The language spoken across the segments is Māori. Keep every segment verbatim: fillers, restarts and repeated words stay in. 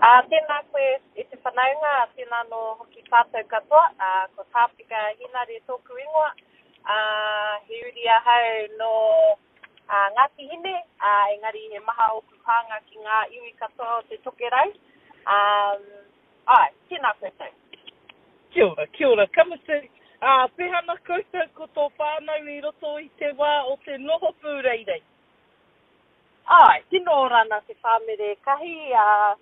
Uh, tēnā koe e te whanaunga, tēnā no hoki tātou katoa, uh, ko tāpika hina re tōku ingoa, uh, he uri ahau no uh, Ngāti Hine, uh, engari he maha o kuhanga ki ngā iwi katoa o te tokerau. Um, ai, tēnā koe tau. Kia ora, kia ora, kamutu. Uh, pehana koutou ko tō whānau i roto i te wā o te noho pūreirei. Ai, tino rana te whamere kahi, uh,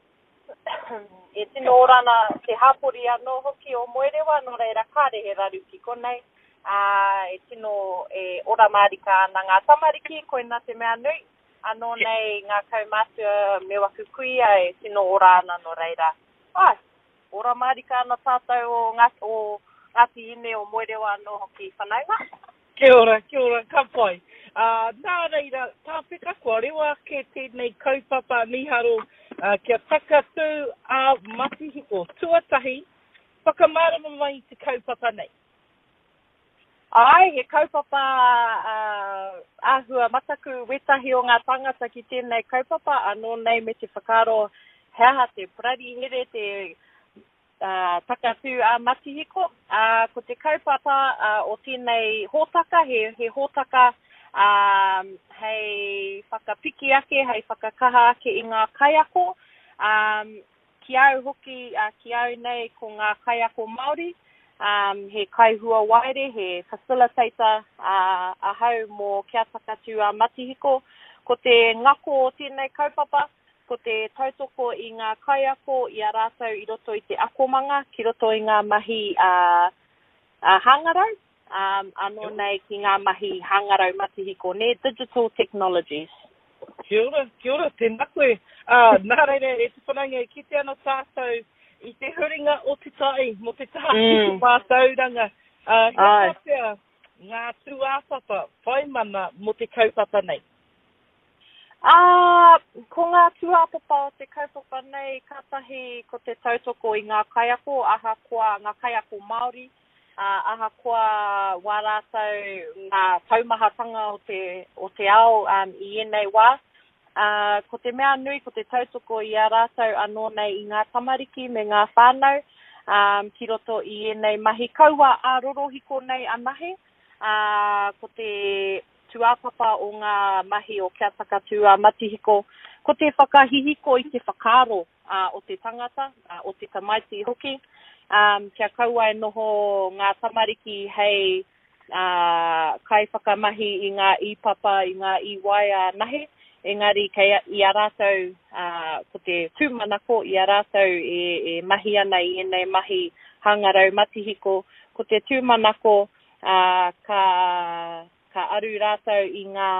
e tino rana te hapori anō hoki o Moerewa, no reira kāre he raru ki konei. Uh, e tino e ora marika ana ngā tamariki, koina te mea nui. Anō nei ngā kaumātua me wakukuia e tino ora ana no reira. Ai, ora marika ana tātou o, ngā, o Ngāti Hine o Moerewa anō hoki whanaunga. Kia ora, kia ora, ka pai. Uh, nā reira, tāwhika kua rewa ke tēnei kaupapa niharo uh, kia takatū a matihiko tuatahi, whakamārama mai te kaupapa nei. Ai, he kaupapa uh, āhua mataku wetahi o ngā tangata ki tēnei kaupapa, anō nei me te whakaro hea te prari here te uh, takatū a matihiko. Uh, ko te kaupapa uh, o tēnei hōtaka, he, he hōtaka Um, hei whakapiki ake, hei whakakaha ake i ngā kaiako. Um, ki au hoki, uh, ki au nei ko ngā kaiako Māori. Um, he kaihua waere, he facilitator uh, ahau mō kia takatū a matihiko. Ko te ngako o tēnei kaupapa, ko te tautoko i ngā kaiako i a rātou i roto i te akomanga, ki roto i ngā mahi uh, uh, hangarau. Um, anō nei ki ngā mahi hangarau matihiko, ne digital technologies. Kia ora, kia ora, tēnā koe. Uh, nā reira, e te whananga, ki te ana tātou i te huringa o te tai, mo te taha mm. ki te pātauranga. Uh, he pāpea ngā tuāpapa, whai mana mo te kaupapa nei? Uh, ko ngā tuāpapa o te kaupapa nei, katahi ko te tautoko i ngā kaiako, aha kua ngā kaiako Māori. Uh, aha kua wārātau ngā taumahatanga o te, o te ao um, i enei wā. Uh, ko te mea nui, ko te tautoko i a rātau anō nei i ngā tamariki me ngā whānau, um, ki roto i enei mahi kaua a rorohiko nei anahe. Uh, ko te tuāpapa o ngā mahi o kia takatū a matihiko, ko te whakahihiko i te whakaro uh, o te tangata, uh, o te tamaiti hoki. Um, kia kaua e noho ngā tamariki hei uh, kai whakamahi i ngā ipapa, i ngā iwaia nahe. Engari, kei i a rātou, uh, ko te tūmanako i a rātou e, e mahi ana i enei mahi hangarau matihiko. Ko te tūmanako uh, ka, ka aru rātou i ngā,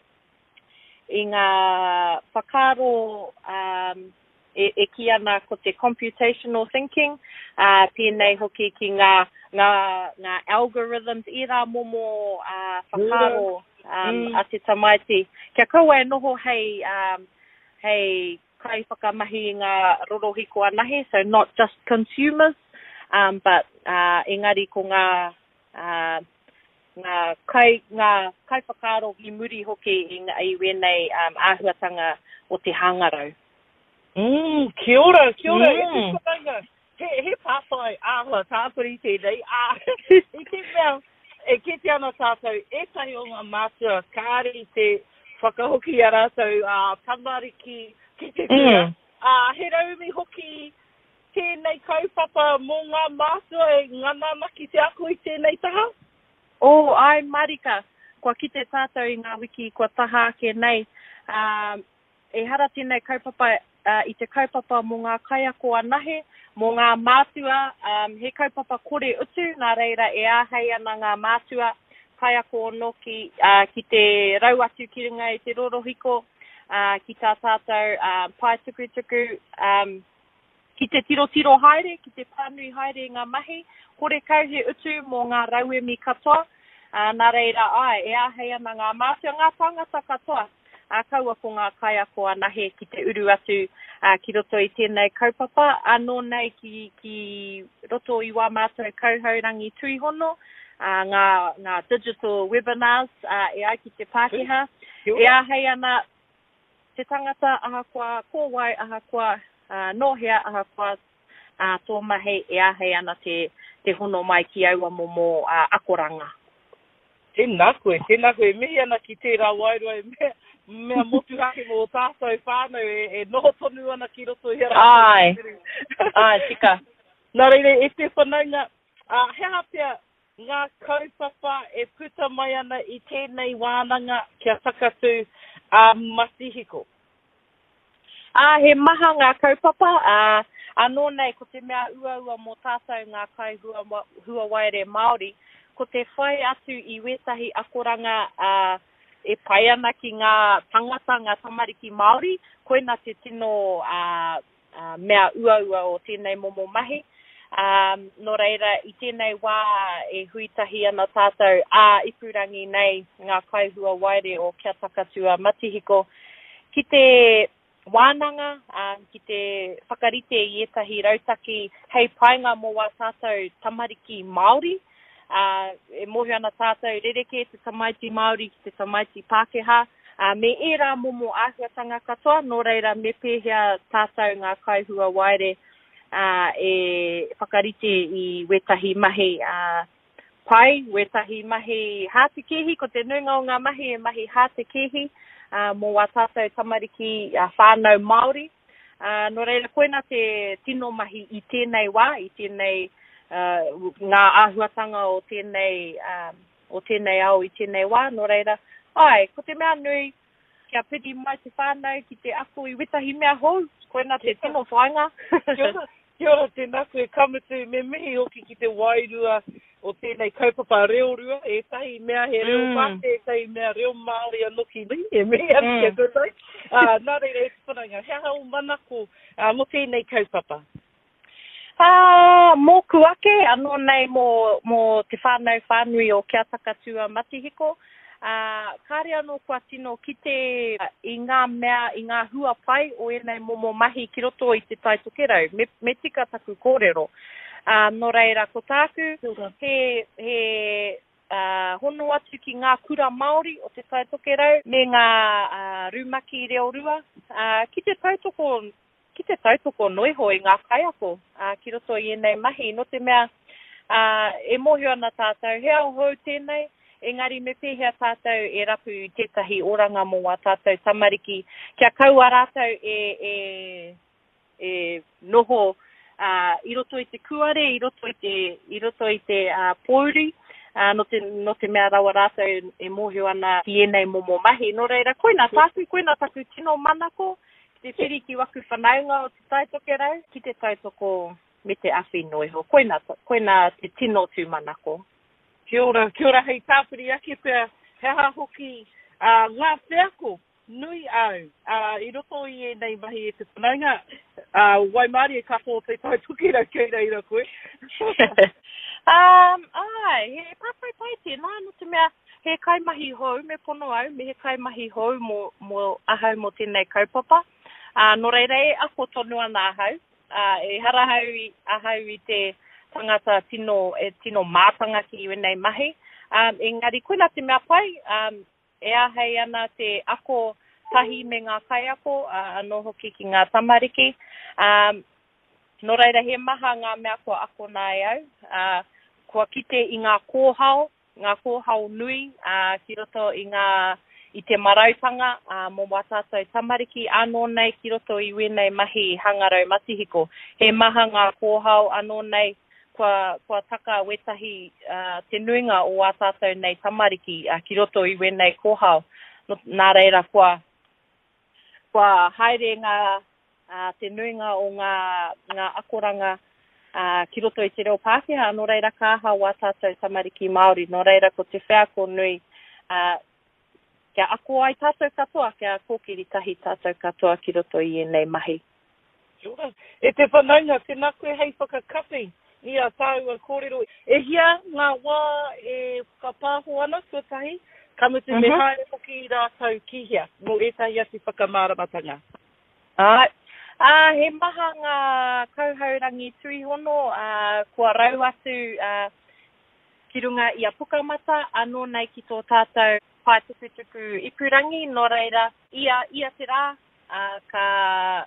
i ngā whakaro um, E, e ki ana ko te computational thinking, uh, pēnei hoki ki ngā, ngā, ngā algorithms, i rā momo uh, whakaro um, mm. a te tamaiti. Kia kaua e noho hei, um, hei kai whakamahi i ngā rorohiko anahe, so not just consumers, um, but uh, engari ko ngā, uh, ngā, kai, ngā kai whakaro i muri hoki i, i wenei um, āhuatanga o te hangarau. Mm, kia ora, kia ora, mm. e te whananga, he, he pāwhai āhua tāpuri tēnei, ah, i te mea, e ke te ana tātou, e tahi o ngā mātua, kāri te whakahoki a rātou, uh, tamariki, ki te tura, mm. uh, he raumi hoki tēnei kaupapa mō ngā mātua e ngana maki te ako i tēnei taha? O, oh, ai marika, kua ki te tātou i ngā wiki, kua taha ake nei, um, e hara tēnei kaupapa, Uh, i te kaupapa mō ngā kaiako anahe, mō ngā mātua, um, he kaupapa kore utu, nā reira e āhei ana ngā mātua, kaiako onoki, uh, ki te rau atu ki runga i te rorohiko, uh, ki tā tātou uh, pai tuku tuku, um, ki te tiro tiro haere, ki te pānui haere ngā mahi, kore kauhe utu mō ngā rauemi katoa, uh, nā reira ai, e āhei ana ngā mātua, ngā tangata katoa. A kaua ko ngā kaiako anahe ki te uru atu uh, ki roto i tēnei kaupapa. Anō nei ki, ki roto i wā mātou kauhaurangi tuihono, uh, ngā, ngā digital webinars, uh, e ai ki te Pākehā. E ahei ana te tangata aha kua kōwai, aha kua uh, no hea aha kua uh, tō mahe e ahe ana te, te hono mai ki aua momo uh, akoranga. Tēnā koe, tēnā koe, mihi ana ki tērā wairua e mea, mea motu hake mō tātou whānau e, e noho tonu ana ki roto hera. Ai, ai, tika. Nā reire, e te whanaunga, uh, hea pia ngā kaupapa e puta mai ana i tēnei wānanga kia takatu a uh, Matihiko. Ah, he maha ngā kaupapa, uh, anō nei, ko te mea ua ua mō tātou ngā kai hua, hua waere Māori, ko te whai atu i wetahi akoranga uh, e pai ana ki ngā tangata, ngā tamariki Māori, koina te tino uh, uh, mea ua ua o tēnei momo mahi. Um, no reira, i tēnei wā e huitahi ana tātou a ipurangi nei ngā kai hua waere o kia takatua Matihiko. Ki te wānanga, um, ki te whakarite i etahi rautaki hei painga mō wā tātou tamariki Māori, uh, e mohi ana tātou rereke te tamaiti Māori ki te tamaiti Pākehā, uh, me e rā momo āhuatanga katoa, no reira me pēhea tātou ngā kai hua waere uh, e whakarite i wetahi mahi uh, pai, wetahi mahi hāte kehi, ko te nuinga o ngā mahi e mahi hāte kehi, Uh, mō wā tātou tamariki uh, whānau Māori. Uh, no reira, koina te tino mahi i tēnei wā, i tēnei uh, ngā āhuatanga o tēnei, um, o tēnei au i tēnei wā. No reira, ai, ko te mea nui, kia piri mai te whānau ki te aku i wetahi mea hou, koina te tino whainga. Kia ora, kia ora tēnā koe kamutu, me mihi hoki ki te wairua o tēnei kaupapa reo rua, e tahi mea he reo mm. pāte, e tahi mea reo Māori anoki li, e mihi anu kia koutou. Uh, nā reira e te whananga, hea hau manako uh, mo tēnei kaupapa? Uh, mō kuake, anō nei mō, mō te whānau whānui o kia takatua Matihiko. Uh, kāre anō kua tino ki te uh, i ngā mea, i ngā hua pai o enei momo mahi ki roto i te taitokerau, me, me tika taku kōrero. Uh, no reira, ko tāku, he, he uh, hono atu ki ngā kura Māori o te taitokerau, me ngā uh, rumaki reo rua, uh, ki te tautoko, ki te tautoko noiho i ngā kaiako, uh, ki roto i enei mahi, no te mea, uh, e mohi ana tātou, he au hou tēnei, engari me pēhea tātou e rapu tētahi oranga mō wā tātou tamariki, kia kaua rātou e, e, e noho, Uh, i roto i te kuare, i roto i te, i roto i te uh, pōuri, uh, no, te, no te mea rawa rātou e mohi ana ki enei momo mahi. No reira, koina tāku, koina tāku tino manako, ki te whiri ki waku whanaunga o te taitokerau, ki te taitoko me te awhi noiho. Koina, koina te tino tū manako. Kia ora, kia ora hei tāpiri ake pia, hea hoki uh, ngā whiako. Nui au, uh, i roto i e nei mahi e te whanaunga, uh, Waimari e kapo te tai tukira kei reira koe. um, ai, he papai pai tēnā, no te mea, he kaimahi hou me pono au, me he kaimahi hou mo, mo ahau mo tēnei kaupapa. Uh, no reira e ako tonu ana ahau, uh, e harahau i, ahau i te tangata tino, e tino mātanga ki i nei mahi. Um, engari, koina te mea pai, um, e ahei ana te ako tahi me ngā kaiako, uh, anō hoki ki ngā tamariki. Um, no reira, he maha ngā mea kua ako nai au. Uh, kua kite i ngā kōhao, ngā kōhao nui, uh, ki roto i ngā, i te marautanga, uh, mō wā tātou tamariki, anō nei ki roto i wenei mahi hangarau Matihiko. He maha ngā kōhao, anō nei, Kua, kua taka wetahi uh, te nuinga o wā tātou nei tamariki uh, ki roto i wenei kōhao. No, nā reira, kua, kua haere ngā uh, te nuinga o ngā, ngā akoranga uh, ki roto i te reo Pākehā. No reira, kāha wā tātou tamariki Māori. No reira, ko te wheako nui, uh, kia ako ai tātou katoa, kia kōkiri tahi tātou katoa ki roto i enei mahi. E te whanaunga, tēnā koe hei whakakapi. Ia tāua kōrero. E hia ngā wā e whakapāho ana tuatahi, kamutu uh-huh. me haere hoki i rātou kihia, mō etahi ati whakamāramatanga. Ai, uh, he maha ngā kauhaurangi tui hono, uh, kua rau atu uh, ki runga i a pukamata, anō nei ki tō tātou pai tuku tuku ipurangi, no reira, ia, ia te rā, uh, ka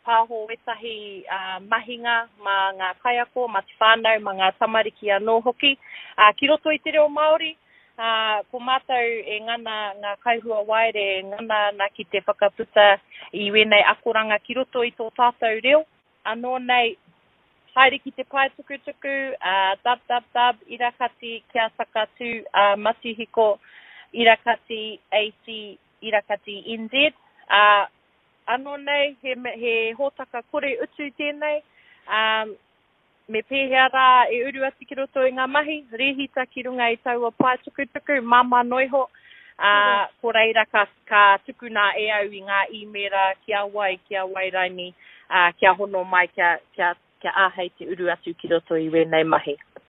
pāho etahi uh, mahinga ma ngā kaiako, ma te whānau, ma ngā tamariki anō hoki. Uh, ki roto i te reo Māori, uh, ko mātou e ngana ngā kaihua waere, e ngana nā ki te whakaputa i wenei akoranga ki roto i tō tātou reo. Anō nei, haere ki te pai tuku tuku, uh, dab dab dab, irakati kia sakatu, uh, matihiko, irakati A C, irakati N Z. Uh, anō nei, he, he hōtaka kore utu tēnei, um, me pēhea rā e uru ati ki roto i ngā mahi, rehita ki runga i taua pai tuku tuku, mama noiho, uh, ko reira ka, ka tuku nā e au i ngā imera kia wai, kia wairaini, uh, kia hono mai, kia, kia, kia āhei te uru atu ki roto i wenei mahi.